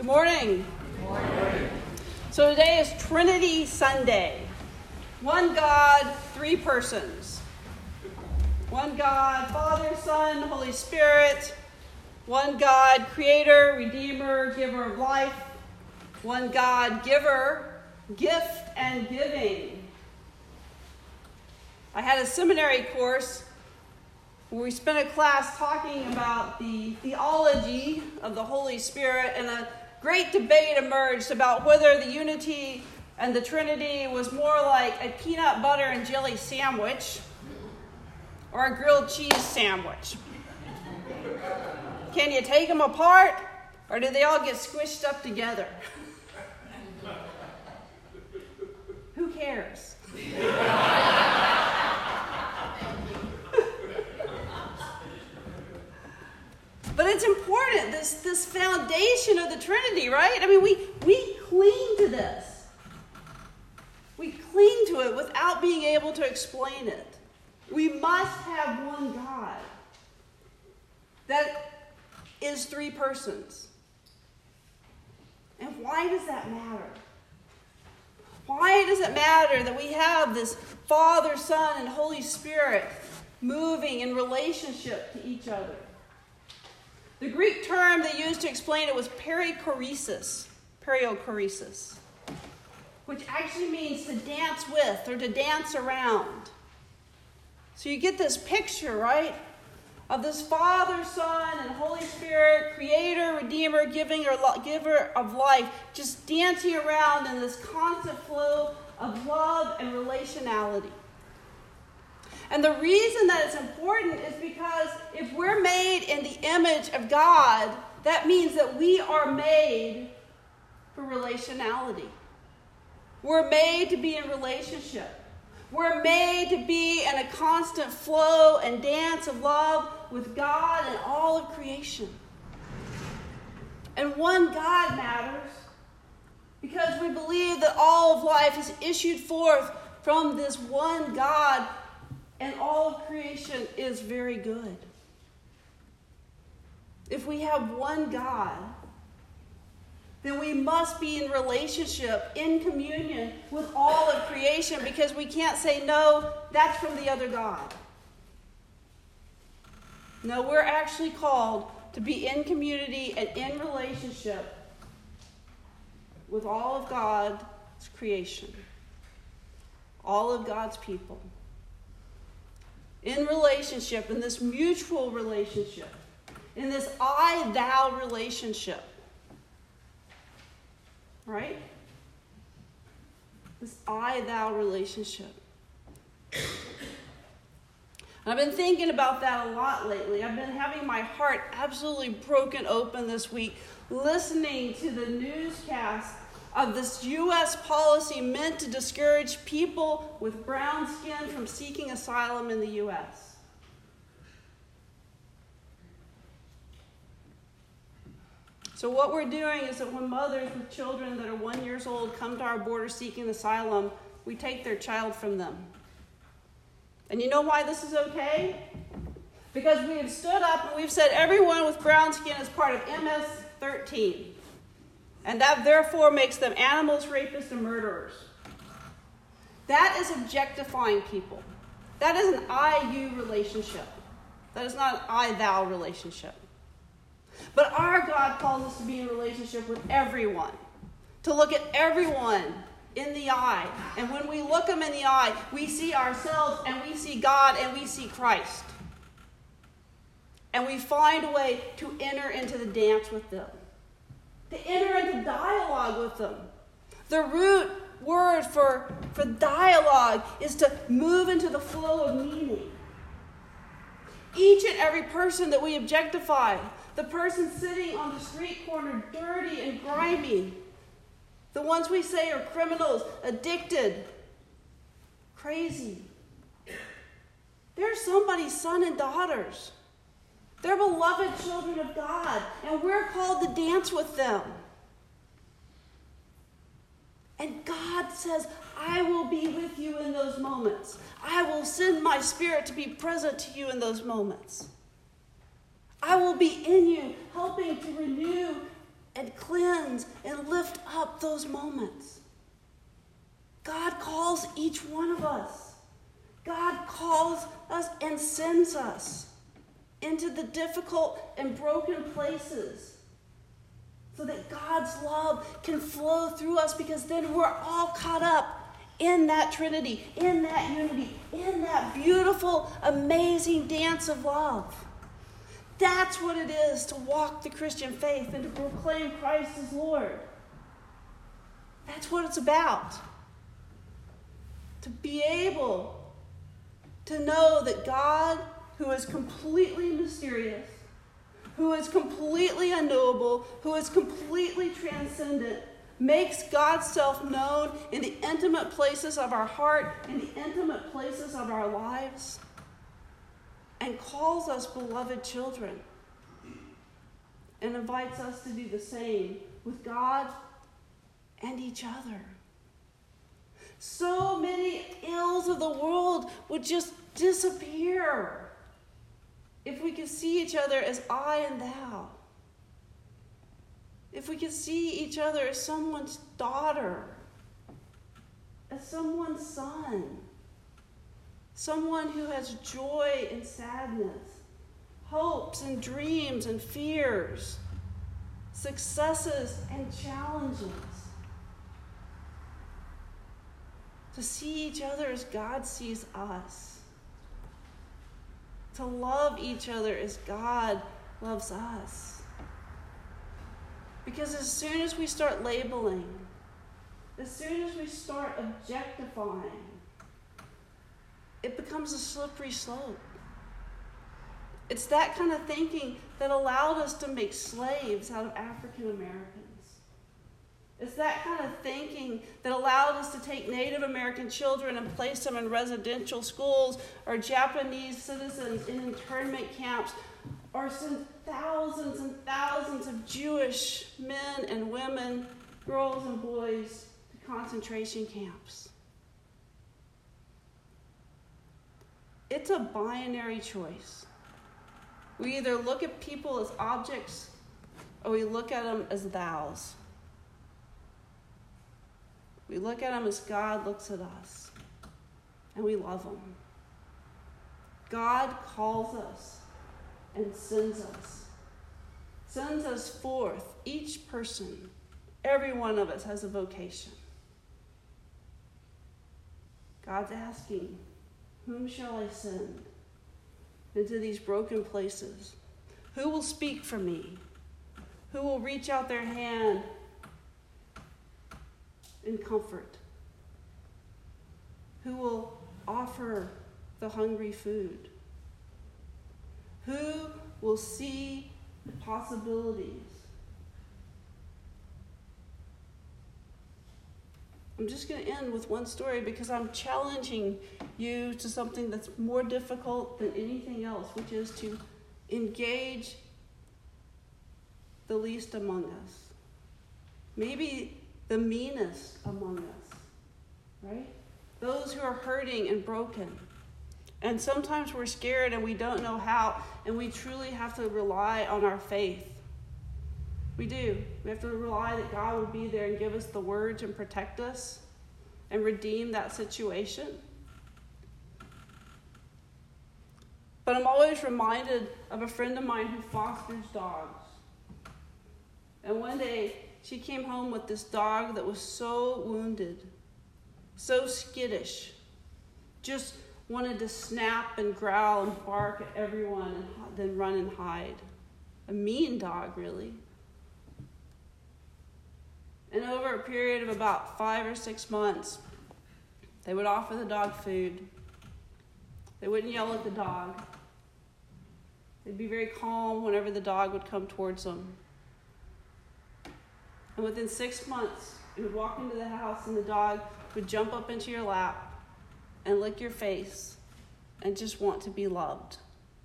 Good morning. Good morning. So today is Trinity Sunday. One God, three persons. One God, Father, Son, Holy Spirit. One God, Creator, Redeemer, Giver of life. One God, Giver, gift and giving. I had a seminary course where we spent a class talking about the theology of the Holy Spirit, and a great debate emerged about whether the unity and the Trinity was more like a peanut butter and jelly sandwich or a grilled cheese sandwich. Can you take them apart, or do they all get squished up together? Who cares? But it's important, this foundation of the Trinity, right? I mean, we cling to this. We cling to it without being able to explain it. We must have one God that is three persons. And why does that matter? Why does it matter that we have this Father, Son, and Holy Spirit moving in relationship to each other? The Greek term they used to explain it was perikoresis, which actually means to dance with or to dance around. So you get this picture, right, of this Father, Son, and Holy Spirit, Creator, Redeemer, Giver of life, just dancing around in this constant flow of love and relationality. And the reason that it's important is because if we're made in the image of God, that means that we are made for relationality. We're made to be in relationship. We're made to be in a constant flow and dance of love with God and all of creation. And one God matters because we believe that all of life is issued forth from this one God, and all of creation is very good. If we have one God, then we must be in relationship, in communion with all of creation, because we can't say, no, that's from the other God. No, we're actually called to be in community and in relationship with all of God's creation, all of God's people. In relationship, in this mutual relationship, in this I-thou relationship. Right? This I-thou relationship. And I've been thinking about that a lot lately. I've been having my heart absolutely broken open this week, listening to the newscast of this U.S. policy meant to discourage people with brown skin from seeking asylum in the U.S. So what we're doing is that when mothers with children that are 1 year old come to our border seeking asylum, we take their child from them. And you know why this is okay? Because we have stood up and we've said everyone with brown skin is part of MS-13. And that therefore makes them animals, rapists, and murderers. That is objectifying people. That is an I-you relationship. That is not an I-thou relationship. But our God calls us to be in relationship with everyone, to look at everyone in the eye. And when we look them in the eye, we see ourselves, and we see God, and we see Christ. And we find a way to enter into the dance with them, to enter into dialogue with them. The root word for dialogue is to move into the flow of meaning. Each and every person that we objectify, the person sitting on the street corner dirty and grimy, the ones we say are criminals, addicted, crazy, they're somebody's son and daughters. They're beloved children of God, and we're called to dance with them. And God says, I will be with you in those moments. I will send my Spirit to be present to you in those moments. I will be in you, helping to renew and cleanse and lift up those moments. God calls each one of us. God calls us and sends us into the difficult and broken places so that God's love can flow through us, because then we're all caught up in that Trinity, in that unity, in that beautiful, amazing dance of love. That's what it is to walk the Christian faith and to proclaim Christ as Lord. That's what it's about. To be able to know that God, who is completely mysterious, who is completely unknowable, who is completely transcendent, makes God's self known in the intimate places of our heart, in the intimate places of our lives, and calls us beloved children, and invites us to do the same with God and each other. So many ills of the world would just disappear if we could see each other as I and thou. If we could see each other as someone's daughter, as someone's son, someone who has joy and sadness, hopes and dreams and fears, successes and challenges. To see each other as God sees us. To love each other as God loves us. Because as soon as we start labeling, as soon as we start objectifying, it becomes a slippery slope. It's that kind of thinking that allowed us to make slaves out of African Americans. It's that kind of thinking that allowed us to take Native American children and place them in residential schools, or Japanese citizens in internment camps, or send thousands and thousands of Jewish men and women, girls and boys to concentration camps. It's a binary choice. We either look at people as objects, or we look at them as thous. We look at them as God looks at us, and we love them. God calls us and sends us forth. Each person, every one of us has a vocation. God's asking, whom shall I send into these broken places? Who will speak for me? Who will reach out their hand in comfort? Who will offer the hungry food? Who will see the possibilities? I'm just going to end with one story, because I'm challenging you to something that's more difficult than anything else, which is to engage the least among us. Maybe the meanest among us, right? Those who are hurting and broken. And sometimes we're scared and we don't know how, and we truly have to rely on our faith. We do. We have to rely that God will be there and give us the words and protect us and redeem that situation. But I'm always reminded of a friend of mine who fosters dogs. And one day, she came home with this dog that was so wounded, so skittish, just wanted to snap and growl and bark at everyone and then run and hide. A mean dog, really. And over a period of about 5 or 6 months, they would offer the dog food. They wouldn't yell at the dog. They'd be very calm whenever the dog would come towards them. And within 6 months, you would walk into the house and the dog would jump up into your lap and lick your face and just want to be loved.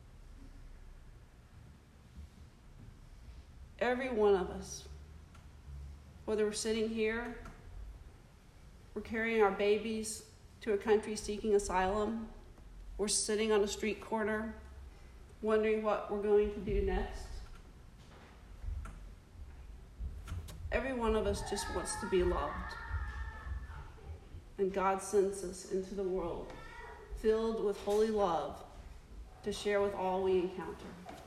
Every one of us, whether we're sitting here, we're carrying our babies to a country seeking asylum, we're sitting on a street corner wondering what we're going to do next. every one of us just wants to be loved. And God sends us into the world filled with holy love to share with all we encounter.